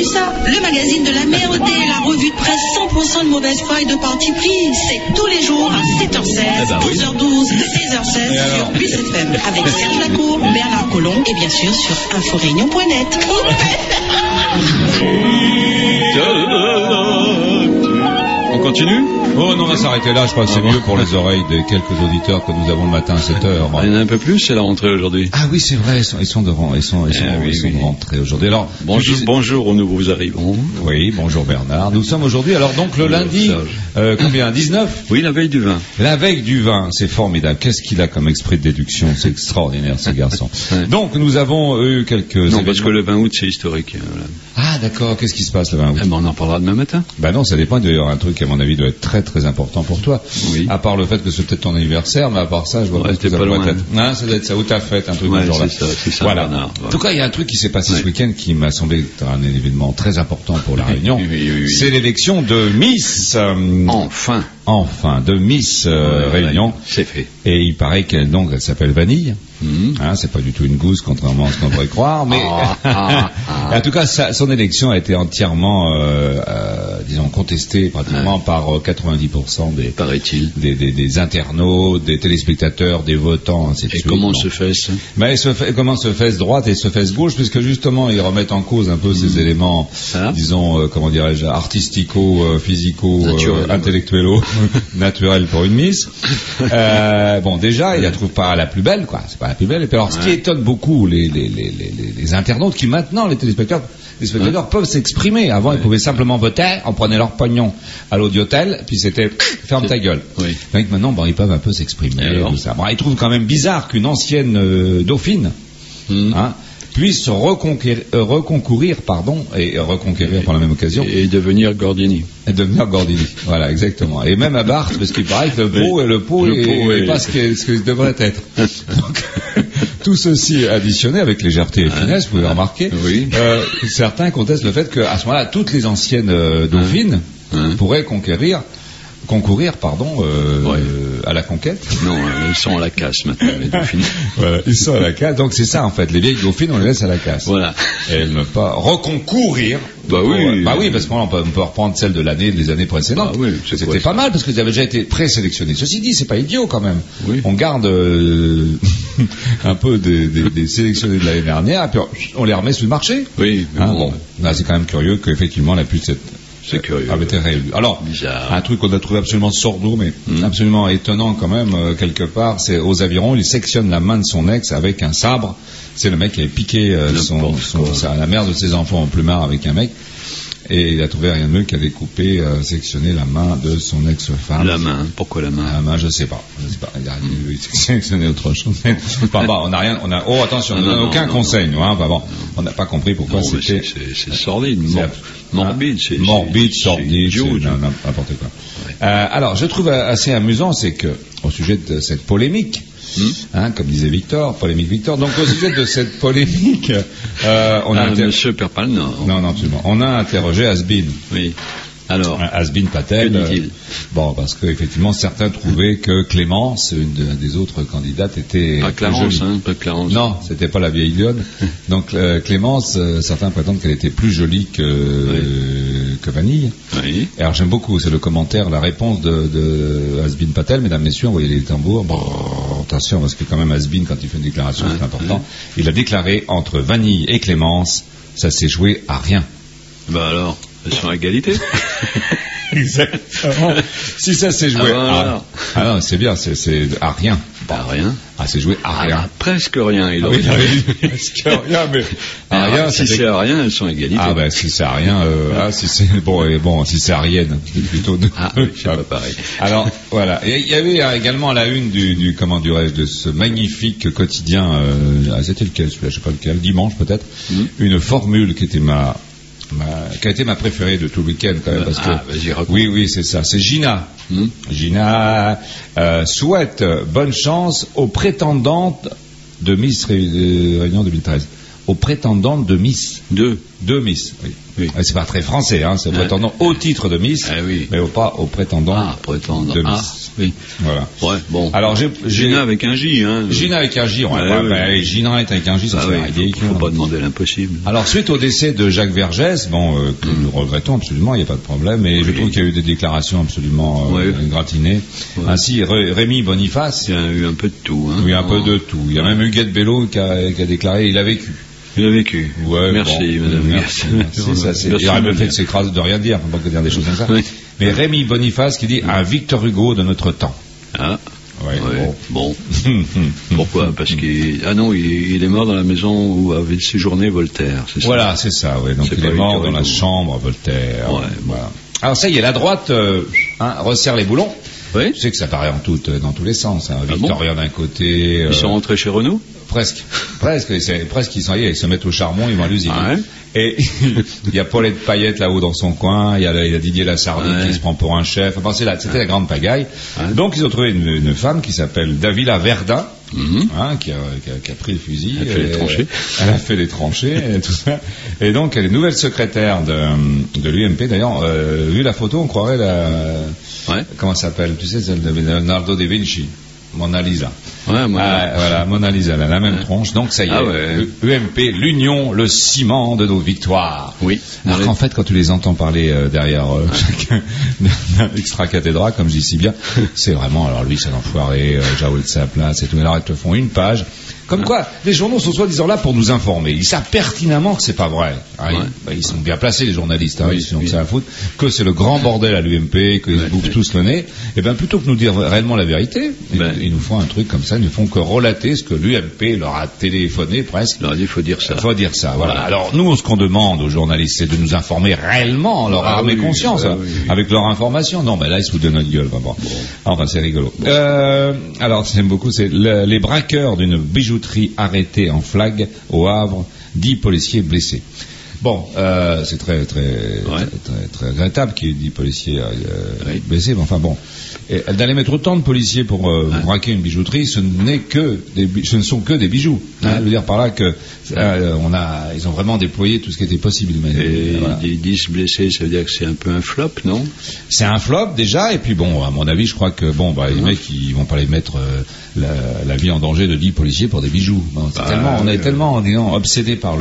ça. Le magazine de la merde et la revue de presse 100% de mauvaise foi et de parti pris. C'est tous les jours à 7h16, 12h12, 16h16 sur Plus FM. Avec Serge Lacour, Bernard Collomb et bien sûr sur inforéunion.net. On continue ? Oh non, on va s'arrêter là, je crois que c'est mieux pour les oreilles des quelques auditeurs que nous avons le matin à 7h. Il y en a un peu plus, c'est la rentrée aujourd'hui. Ah oui, c'est vrai, ils sont de rentrée aujourd'hui. Alors, bonjour aux nouveaux arrivants. Oui, bonjour Bernard. Nous sommes aujourd'hui, alors donc le lundi, combien, 19 ? Oui, la veille du vin. La veille du vin, c'est formidable. Qu'est-ce qu'il a comme esprit de déduction ? C'est extraordinaire, ce garçon. Donc, nous avons eu quelques... Non, parce que le 20 août, c'est historique. Voilà. Ah d'accord, qu'est-ce qui se passe le 20 août ? On en parlera demain matin. Ben non, ça dépend d'ailleurs, un truc qui à mon avis doit être très très important pour toi. Oui. À part le fait que c'est peut-être ton anniversaire, mais à part ça, je vois pas ce que ça pas pourrait être. Non, ça doit être ça, ou ta fête, un truc du genre-là. C'est ça, voilà. Bernard, En tout cas, il y a un truc qui s'est passé ce week-end qui m'a semblé être un événement très important pour la Réunion. Oui. C'est l'élection de Miss. Enfin, de Miss Réunion. C'est fait. Et il paraît qu'elle s'appelle Vanille. C'est pas du tout une gousse, contrairement à ce qu'on pourrait croire, mais en tout cas, son élection a été entièrement, disons, contestée pratiquement par 90% des internautes, des téléspectateurs, des votants, ainsi de suite. Et comment se fait-ce ? Comment se fait-ce droite et se fait-ce gauche, puisque justement ils remettent en cause un peu ces éléments, disons, comment dirais-je, artistico, physico, intellectuello, naturels pour une Miss. Bon, déjà, il la trouve pas la plus belle, quoi. C'est pas la plus belle. Et puis alors, ce qui étonne beaucoup les internautes, qui maintenant, les téléspectateurs peuvent s'exprimer. Avant, ils pouvaient simplement voter, on prenait leur pognon à l'audiotel, puis c'était ferme ta gueule. Oui. Donc maintenant, ils peuvent un peu s'exprimer. Tout ça. Bon, ils trouvent quand même bizarre qu'une ancienne dauphine puisse reconquérir, et reconquérir par la même occasion. Et devenir Gordini. Voilà, exactement. Et même à Barthes, parce qu'il paraît que le pot est pas ce qu'il devrait être. Donc, tout ceci additionné avec légèreté et finesse, vous pouvez remarquer, certains contestent le fait qu'à ce moment-là, toutes les anciennes dauphines pourraient concourir, à la conquête. Non, ils sont à la casse maintenant, les dauphines. Voilà, ils sont à la casse. Donc c'est ça en fait, les vieilles dauphines, on les laisse à la casse. Voilà. Et elles ne pas reconcourir. Oui, parce qu'on peut reprendre celles des années précédentes. C'était pas mal parce qu'elles avaient déjà été présélectionnées. Ceci dit, c'est pas idiot quand même. Oui. On garde un peu des sélectionnés de l'année dernière, et puis on les remet sur le marché. Oui. Bon, là c'est quand même curieux qu'effectivement la puce c'est curieux. Avait été réélu. Alors, bizarre. Un truc qu'on a trouvé absolument sournois, mais absolument étonnant quand même, quelque part, c'est aux avirons, il sectionne la main de son ex avec un sabre. C'est le mec qui avait piqué la mère de ses enfants en plumard avec un mec. Et il a trouvé rien de mieux qu'à découper, sectionner la main de son ex-femme. La main, pourquoi la main ? La main, je sais pas. Il a sectionné autre chose. Attention, on n'a aucun conseil, nous, on n'a pas compris pourquoi c'était. C'est sordide, morbide, sordide, n'importe quoi. Alors, je trouve assez amusant, c'est que, au sujet de cette polémique, comme disait Victor, polémique Victor. Donc au sujet de cette polémique, Monsieur perd pas le nord. Non, absolument. On a interrogé Has-Been. Oui. Alors, Has-Been Patel. Que dit-il ? Parce qu'effectivement, certains trouvaient que Clémence, une des autres candidates, était Clarence, jolie. Pas Clarence. Non, c'était pas la vieille lionne. Donc Clémence, certains prétendent qu'elle était plus jolie que Vanille. Oui. Et alors j'aime beaucoup, c'est le commentaire, la réponse de Has-Been Patel. Mesdames, messieurs, envoyez les tambours. Attention, parce que quand même Has-Been, quand il fait une déclaration, c'est important. Il a déclaré entre Vanille et Clémence, ça s'est joué à rien. Alors, elles sont à égalité. Exactement. Si ça s'est joué non, c'est bien, c'est à rien. À rien. C'est joué à rien. Presque rien, il aurait dit. Presque rien, mais à rien. Si c'est à rien, elles sont à égalité. Si c'est à rien, si c'est si c'est arienne, c'est plutôt. C'est pas pareil. Alors voilà. Et il y avait également à la une du comment dirais-je, de ce magnifique quotidien. C'était lequel celui-là, je sais pas lequel, dimanche peut-être. Une formule qui était qui a été ma préférée de tout le week-end quand même, parce que oui, c'est ça, c'est Gina. Gina souhaite bonne chance aux prétendantes de Miss Réunion 2013. Aux prétendantes de Miss. Deux Miss. Oui. C'est pas très français, c'est prétendant au titre de Miss, mais pas aux prétendants de Miss. Oui. Voilà. Ouais, bon. Alors, Gina avec un J, hein. Gina avec un J, Ginette avec un J, ça serait ridicule. Faut pas demander l'impossible. Alors, suite au décès de Jacques Vergès, que nous regrettons absolument, il n'y a pas de problème, et je trouve qu'il y a eu des déclarations absolument gratinées. Ouais. Ainsi, Rémi Boniface. Il y a eu un peu de tout, hein. Oui, un peu de tout. Il y a même Huguette Bello qui a déclaré, il a vécu. Il a vécu. Ouais, merci, madame. Merci. Il aurait mieux fait de s'écraser de rien dire, faut pas que dire des choses comme ça. Oui. Mais Rémi Boniface qui dit un Victor Hugo de notre temps. Ah. Ouais, bon. Pourquoi? Parce qu'il il est mort dans la maison où avait séjourné Voltaire, c'est ça? Voilà, c'est ça, oui. Donc il est mort dans la chambre Voltaire. Ouais, voilà. Alors ça y est, la droite resserre les boulons. Oui. Tu sais que ça paraît dans tous les sens. Hein. Victorien d'un côté. Ils sont rentrés chez Renault? Presque. Ils se mettent au charbon, ils vont à l'usine. Ah ouais. Et il y a Paulette Payette là-haut dans son coin, il y a Didier Lassardine qui se prend pour un chef. Enfin, c'était la grande pagaille. Ouais. Donc ils ont trouvé une femme qui s'appelle Davila Verdun, qui a pris le fusil. Elle a fait les tranchées et tout ça. Et donc elle est nouvelle secrétaire de l'UMP. D'ailleurs, vu la photo, on croirait comment ça s'appelle? Tu sais, celle de Leonardo da Vinci. Mona Lisa. Ouais, voilà, Mona Lisa, elle a la même tronche. Donc ça y est, UMP, l'union, le ciment de nos victoires. Oui. Alors qu'en fait, quand tu les entends parler derrière chacun d'un extra-cathédra, comme je dis si bien, c'est vraiment, alors lui, c'est l'enfoiré, Jaoul de sa place et tout. Alors ils te font une page. Comme quoi, les journaux sont soi-disant là pour nous informer. Ils savent pertinemment que c'est pas vrai. Ils sont bien placés, les journalistes, ils ont que ça à foutre, que c'est le grand bordel à l'UMP, qu'ils se bouffent tous le nez. Et bien, plutôt que nous dire réellement la vérité, ils nous font un truc comme ça, ils ne font que relater ce que l'UMP leur a téléphoné presque. Il faut dire ça. Il faut dire ça, voilà. Alors, nous, ce qu'on demande aux journalistes, c'est de nous informer réellement, leur âme et conscience, avec leur information. Non, là, ils se foutent de notre gueule. Enfin, c'est rigolo. Alors, j'aime beaucoup, c'est les braqueurs d'une bijouterie arrêtés en flag au Havre, 10 policiers blessés. Bon, c'est très regrettable qu'il y ait 10 policiers blessés, mais enfin bon. Et d'aller mettre autant de policiers pour braquer une bijouterie, ce ne sont que des bijoux. Je veux dire par là que ils ont vraiment déployé tout ce qui était possible. Et 10 blessés, ça veut dire que c'est un peu un flop, non? C'est un flop déjà, et puis bon, à mon avis, je crois que les mecs, ils vont pas les mettre la vie en danger de 10 policiers pour des bijoux. On est tellement obsédés par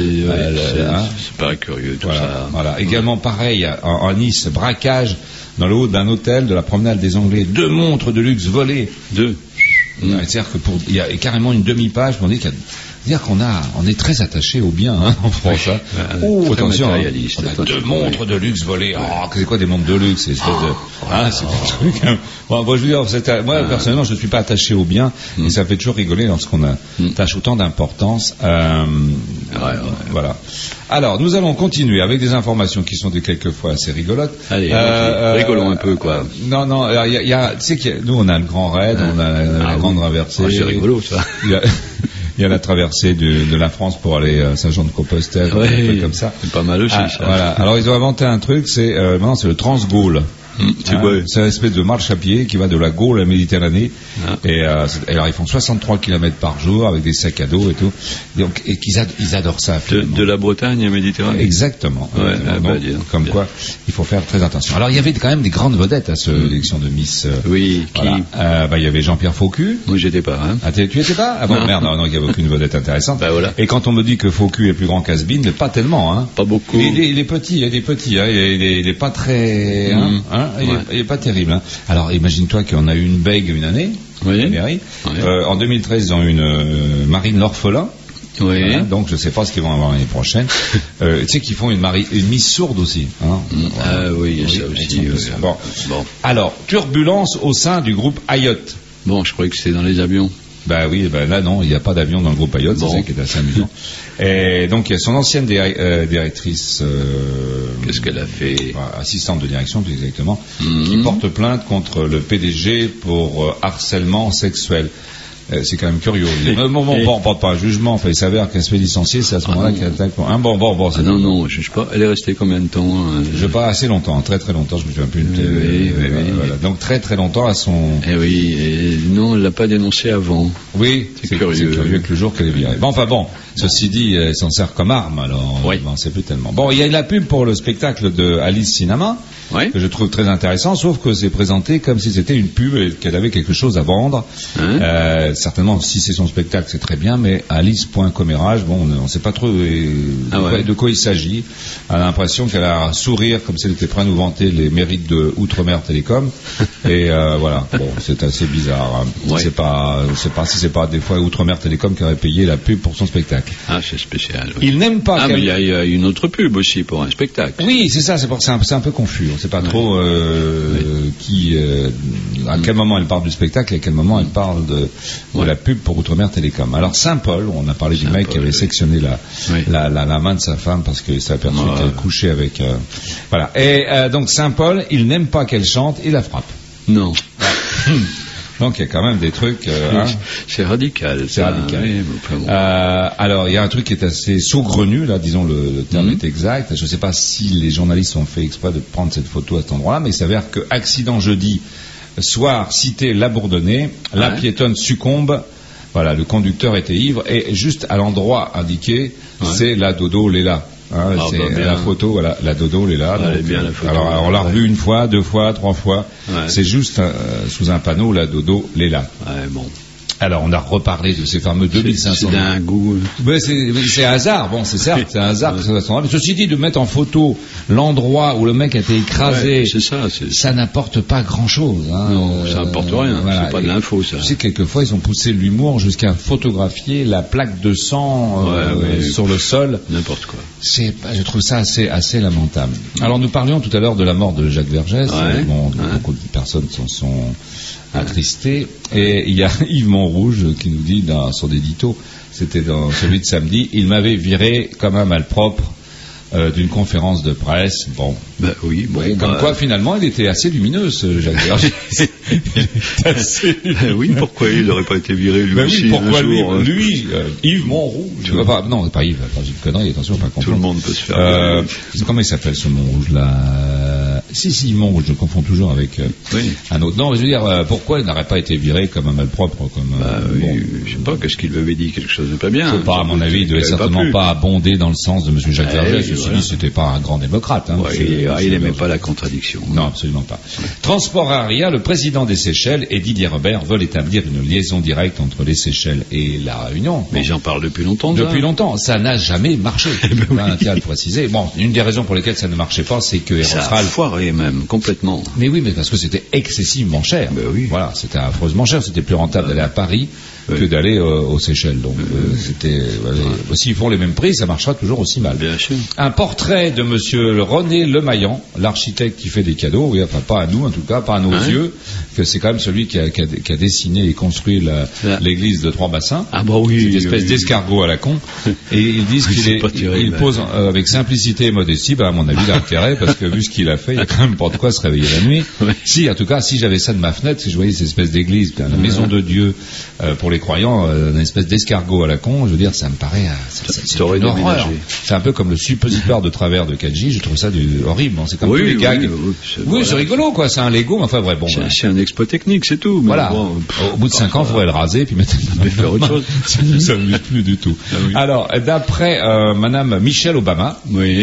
c'est pas curieux tout ça. Voilà. Également pareil à Nice, braquage dans le haut d'un hôtel de la promenade des Anglais, 2 montres de luxe volées. 2. C'est-à-dire que il y a carrément une demi-page pour dire qu'on est très attaché au bien en France. Attention, on a 2 montres de luxe volées. C'est quoi des montres de luxe? C'est c'est des trucs. Moi, je veux dire, moi personnellement, je ne suis pas attaché au bien, et ça fait toujours rigoler lorsqu'on attache autant d'importance. Voilà. Alors, nous allons continuer avec des informations qui sont quelquefois assez rigolotes. Allez, rigolons un peu, quoi. Tu sais nous, on a le Grand Raid, on a la grande traversée. C'est rigolo, ça. Il y a la traversée de la France pour aller à Saint-Jean-de-Compostelle, un truc comme ça. C'est pas mal aussi, ça. Voilà. Alors, ils ont inventé un truc, maintenant, c'est le Transgaule. C'est une espèce de marche à pied qui va de la Gaule à la Méditerranée. Et alors ils font 63 km par jour avec des sacs à dos et tout. Donc, et ils adorent ça. De la Bretagne à la Méditerranée. Exactement. Comme quoi, il faut faire très attention. Alors il y avait quand même des grandes vedettes à cette élection de Miss. Oui. Voilà. Il y avait Jean-Pierre Faucu. Moi j'étais pas. Tu étais pas? Ah bon, merde, non, il n'y avait aucune vedette intéressante. Voilà. Et quand on me dit que Faucu est plus grand qu'Hasbin, mais pas tellement. Pas beaucoup. Il est petit, il est pas très. Il est pas terrible. Alors imagine-toi qu'on a eu une bègue une année. Oui. En 2013, ils ont eu une Marine l'orphelin. Oui. Voilà, donc je ne sais pas ce qu'ils vont avoir l'année prochaine. Tu sais qu'ils font une Miss sourde aussi. Oui, ça aussi. Bon. Alors, turbulence au sein du groupe Hayot. Bon, je croyais que c'était dans les avions. Là non, il n'y a pas d'avion dans le groupe Hayot, c'est ça qui est assez amusant. Et donc il y a son ancienne directrice, qu'est-ce qu'elle a fait? Assistante de direction plus exactement, qui porte plainte contre le PDG pour harcèlement sexuel. C'est quand même curieux. On ne porte pas un jugement. Il s'avère qu'elle se fait licencier, c'est à ce moment-là qu'elle attaque. Non, je ne sais pas. Elle est restée combien de temps? Je sais pas, assez longtemps, très très longtemps. Je me souviens plus. Voilà. Donc très très longtemps à son. Non, elle l'a pas dénoncé avant. Oui, c'est curieux que le jour qu'elle est virée. Ceci dit, il s'en sert comme arme, alors on ne sait plus tellement. Bon, il y a la pub pour le spectacle de Alice Cinéma, que je trouve très intéressant, sauf que c'est présenté comme si c'était une pub et qu'elle avait quelque chose à vendre. Certainement, si c'est son spectacle, c'est très bien, mais Alice.commérage, bon, on ne sait pas trop de quoi il s'agit. On a l'impression qu'elle a un sourire, comme si elle était prête à nous vanter les mérites de Outre-mer Télécom. Et voilà, bon, c'est assez bizarre. Hein. Je sais pas si c'est pas des fois Outre-mer Télécom qui aurait payé la pub pour son spectacle. Ah, c'est spécial. Oui. Il n'aime pas. Mais il y a une autre pub aussi pour un spectacle. Oui, c'est ça. C'est un peu confus. On ne sait pas trop à quel moment elle parle du spectacle et à quel moment elle parle de la pub pour Outre-mer Télécom. Alors Saint-Paul, on a parlé du mec qui avait sectionné la main de sa femme parce qu'il s'est aperçu qu'elle couchait avec. Voilà. Et donc Saint-Paul, il n'aime pas qu'elle chante, il la frappe. Non. Donc il y a quand même des trucs. C'est radical. C'est radical. Alors il y a un truc qui est assez saugrenu, là, disons le terme est exact. Je ne sais pas si les journalistes ont fait exprès de prendre cette photo à cet endroit-là, mais il s'avère que accident jeudi soir, cité La Bourdonnais, la piétonne succombe. Voilà, le conducteur était ivre et juste à l'endroit indiqué, c'est la Dodo Léla. La photo, voilà, la Dodo Léla. Elle est bien la photo. Alors on l'a revue une fois, 2 fois, 3 fois. C'est juste sous un panneau, la Dodo Léla. Bon. Alors, on a reparlé de ces fameux 2500. C'est d'un goût. C'est un hasard, bon, c'est certes, c'est un hasard. Mais ceci dit, de mettre en photo l'endroit où le mec a été écrasé, ça n'apporte pas grand-chose. Hein. Non, ça n'apporte rien. Voilà. C'est pas de l'info, ça. Tu sais, quelquefois, ils ont poussé l'humour jusqu'à photographier la plaque de sang sur le sol. N'importe quoi. Je trouve ça assez lamentable. Alors, nous parlions tout à l'heure de la mort de Jacques Vergès. Beaucoup de personnes s'en sont attristé, et il y a Yves Montrouge qui nous dit dans son édito, c'était dans celui de samedi, il m'avait viré comme un malpropre d'une conférence de presse. Bon, comme quoi finalement il était assez lumineux, ce Jacques Vergès. Oui, pourquoi il n'aurait pas été viré lui aussi? Oui, pourquoi lui, Yves Montrouge? Non, pas Yves, j'ai une connerie, attention, pas comprendre. Tout le monde peut se faire. Comment il s'appelle ce Montrouge là? Si, Yves Montrouge, je confonds toujours avec un autre. Non, je veux dire, pourquoi il n'aurait pas été viré comme un malpropre, je sais pas, qu'est-ce qu'il lui avait dit, quelque chose de pas bien. Je sais pas, à mon avis, il devait certainement pas abonder dans le sens de M. Jacques Vergès. Ceci dit, c'était pas un grand démocrate. Il n'aimait pas la contradiction. Non, absolument pas. Transport Aria, le président des Seychelles et Didier Robert veulent établir une liaison directe entre les Seychelles et la Réunion. Mais j'en parle depuis longtemps. Depuis longtemps. Ça n'a jamais marché. Tiens à le préciser. Bon, une des raisons pour lesquelles ça ne marchait pas, c'est que ça a foiré même, complètement. Mais oui, mais parce que c'était excessivement cher. Voilà, c'était affreusement cher. C'était plus rentable d'aller à Paris que d'aller aux Seychelles. Donc, s'ils font les mêmes prix, ça marchera toujours aussi mal. Bien sûr. Un portrait de monsieur René Lemaillan, l'architecte qui fait des cadeaux, enfin pas à nous en tout cas, pas à nos yeux, que c'est quand même celui qui a dessiné et construit l'église de Trois-Bassins. Ah bah oui. Cette espèce d'escargot à la con. Et ils disent qu'il pose avec simplicité et modestie, à mon avis, il a intérêt, parce que vu ce qu'il a fait, il y a quand même pas de quoi se réveiller la nuit. Si, en tout cas, si j'avais ça de ma fenêtre, si je voyais cette espèce d'église, la maison de Dieu, pour les croyants, une espèce d'escargot à la con, je veux dire, ça me paraît, c'est une horreur. C'est un peu comme le suppositoire de travers de Kadji, je trouve ça horrible. C'est comme tous les gags. C'est rigolo, quoi. C'est un Lego, mais enfin, vrai, bon. C'est un exploit technique, c'est tout. Mais voilà. Au bout de 5 ans, il faudrait le raser, puis mettre faire autre chose. Ça ne s'amuse plus du tout. Alors, d'après Madame Michelle Obama,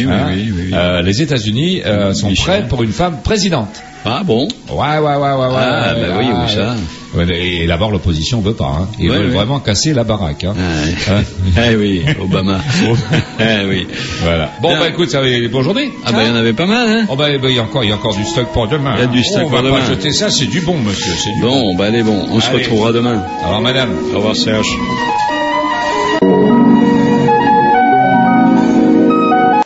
les États-Unis sont prêts pour une femme présidente. Ah bon? Ouais. Oui, ça. Et d'abord, l'opposition veut pas. Hein. Ils veulent vraiment casser la baraque. Hein. Oui, Obama. Oui. Voilà. Bon, écoute, ça va être bonne journée. Il y en avait pas mal, hein. Il y a encore du stock pour demain. Il y a du stock pour demain. On va pas jeter ça, c'est du bon, monsieur. Allez, bon. On se retrouvera demain. Au revoir, madame. Au revoir, Serge.